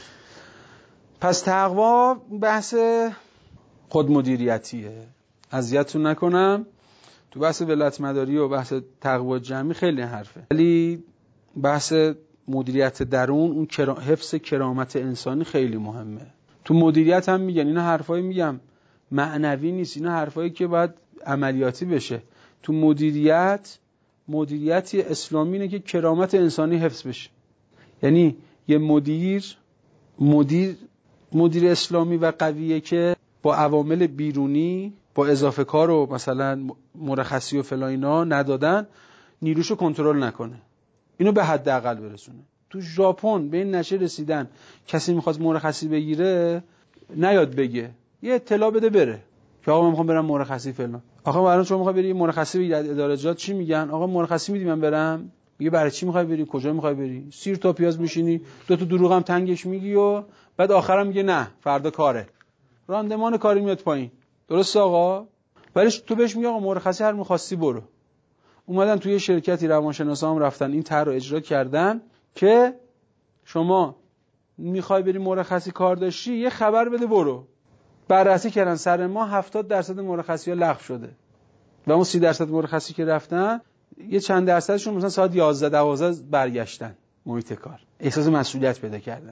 پس تقوا بحث خودمدیریتیه. اذیتتون نکنم. تو بحث ولایت مداری و بحث تقوا جمعی خیلی حرفه. ولی بحث مدیریت درون، اون کرا... حفظ کرامت انسانی خیلی مهمه. تو مدیریت هم میگن اینا حرفایی میگم معنوی نیست، اینا حرفایی که باید عملیاتی بشه. تو مدیریت مدیریتی اسلامی اینه که کرامت انسانی حفظ بشه. یعنی یه مدیر مدیر مدیر اسلامی و قویه که با عوامل بیرونی، با اضافه کار و مثلا مرخصی و فلان اینا ندادن، نیروشو کنترل نکنه، اینو به حداقل برسونه. تو ژاپن به این نشه رسیدن کسی میخواد مرخصی بگیره نیاد بگه، یه اطلاع بده بره که آقا من میخوام برم مرخصی فلان. آقا الان شما میخوای بری مرخصی بگیری، ادارجات چی میگن؟ آقا مرخصی میدی من برم؟ میگه برای چی میخوای بری؟ کجا میخوای بری؟ سیر تا پیاز میشینی، دو تا دروغ هم تنگش میگی و بعد آخرام میگه نه فردا کاره، راندمان کاری میاد پایین. درست آقا؟ ولی تو بهش میگه آقا مرخصی هر میخواستی برو. اومدن توی شرکتی روانشناسا هم رفتن این طرح رو اجرا کردن که شما میخوای بری مرخصی کار داشتی یه خبر بده برو. بررسی کردن سر ما هفتاد درصد مرخصی ها لغو شده و اون سی درصد مرخصی که رفتن یه چند درصدشون مثلا ساعت یازده دوازده برگشتن محیط کار، احساس مسئولیت پیدا کردن.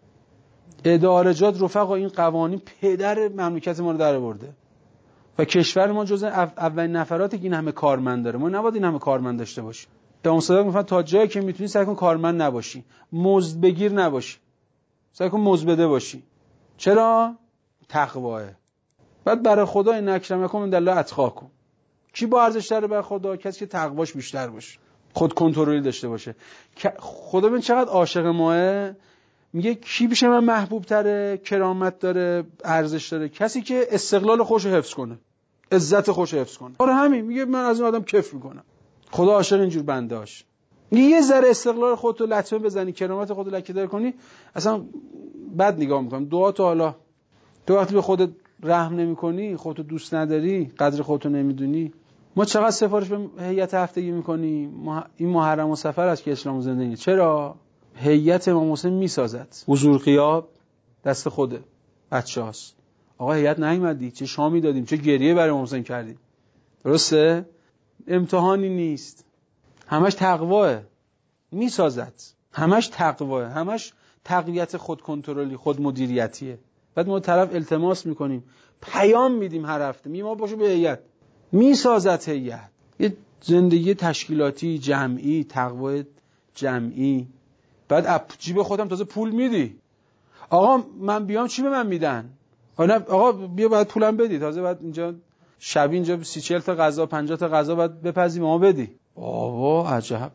ادارجات رفقا این قوانین پدر مملکت ما رو در آورده و کشور ما جزء اولین نفراتی که این همه کارمند داره. ما نباید این همه کارمند داشته باشیم. امام صادق میگه تا جایی که میتونی سعی کن کارمند نباشی، مزد بگیر نباشی، سعی کن مزد بده باشی. چرا؟ تقواه. بعد برای خدا این اکرمکم عندالله اتقاکم. کی با ارزش داره برای خدا؟ کسی که تقواش بیشتر باشه، خود کنترلی داشته باشه. خدا ببین چقدر عاشق ماه. میگه کی بیشه من محبوب تره، کرامت داره، ارزش داره؟ کسی که استقلال خوش حفظ کنه، عزت خوش حفظ کنه. آره همین. میگه من از این آدم کیف میکنم. خدا عاشق اینجور بندهاش. یه ذره استقلال خودتو لطمه بزنی، کرامت خودتو لکه‌دار کنی، اصلا بد نگاه میکنم. دعا تو حالا تو وقتی به خودت رحم نمیکنی، خودتو دوست نداری، قدر خودتو نمیدونی. ما چقدر سفارش به هیئت هفتگی میکنیم؟ ما این محرم و سفر است که اسلام زندگی. چرا؟ هیئت امام حسین میسازد. حضور غیاب دست خوده، بچه‌هاست. آقا هیئت نیومدی، چه شامی دادیم، چه گریه برای امام حسین کردیم. درسته؟ امتحانی نیست، همش تقواه میسازد، همش تقواه، همش تقویت خود کنترلی، خود مدیریتیه. بعد ما طرف التماس میکنیم، پیام میدیم هر هفته، می ما باشو به هیئت میسازد. هیئت یه زندگی تشکیلاتی جمعی، تقوای جمعی. بعد اپ جیب خودم تازه پول میدی. آقا من بیام چی به من میدن؟ آقا بیا باید پولم بدی، تازه بعد اینجا شب اینجا سی چهل تا غذا پنجاه تا غذا باید بپزی ما بدی. بابا عجب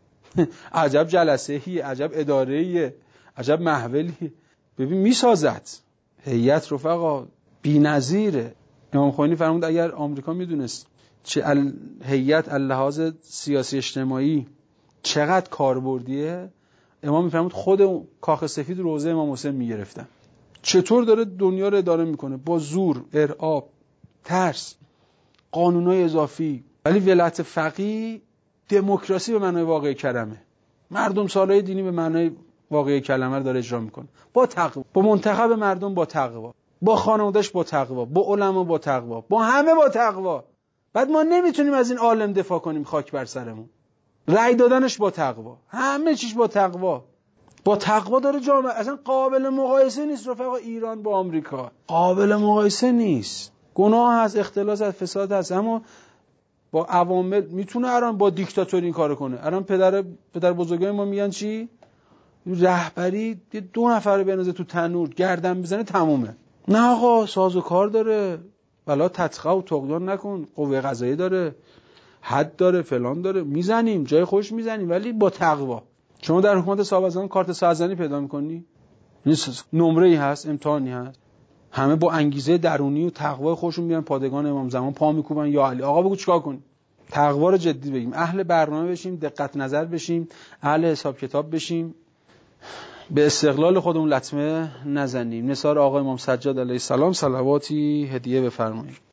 عجب جلسه ای، عجب اداره ای، عجب محولی. ببین میسازد هیئت رفقا، بی‌نظیره. امام خمینی فرمود اگر آمریکا میدونست چه ال... هیئت اللحاظ سیاسی اجتماعی چقدر کاربردیه، امام میفرمود خود کاخ سفید روزه امام حسین میگرفتن. چطور داره دنیا رو اداره میکنه؟ با زور، ارعاب، ترس، قانونای اضافی. ولی ولایت فقیه دموکراسی به معنای واقعی کلمه، مردم سالای دینی به معنای واقعی کلمه رو داره اجرا میکنه، با تقوا، با منتخب مردم با تقوا، با خانواده‌اش با تقوا، با علما با تقوا، با همه با تقوا. بعد ما نمیتونیم از این عالم دفاع کنیم، خاک بر سرمون. رأی دادنش با تقوا، همه چیز با تقوا. با تقوا داره جامعه، اصلا قابل مقایسه نیست رفقا. ایران با آمریکا قابل مقایسه نیست. گناه هست، اختلاس هست، فساد هست، اما با عوامل میتونه الان با دیکتاتوری این کارو کنه. الان پدر پدر بزرگای ما میگن چی؟ رهبری دو نفر بنازه تو تنور گردن بزنه تمومه. نه آقا، ساز و کار داره، ولا تتخا و طغیان نکن، قوه قضاییه داره، حد داره، فلان داره، میزنیم جای خوش میزنیم، ولی با تقوا. شما در حکومت صاحب ازان کارت سازنی پیدا میکنی؟ نیست، نمره‌ای هست، امتحانی هست. همه با انگیزه درونی و تقوا خودشون میان پادگان امام زمان پا میکوبن یا علی. آقا بگو چیکار کنیم؟ تقوا رو جدی بگیم، اهل برنامه بشیم، دقت نظر بشیم، اهل حساب کتاب بشیم، به استقلال خودمون لطمه نزنیم. نثار آقا امام سجاد علیه السلام صلواتی هدیه بفرمایید.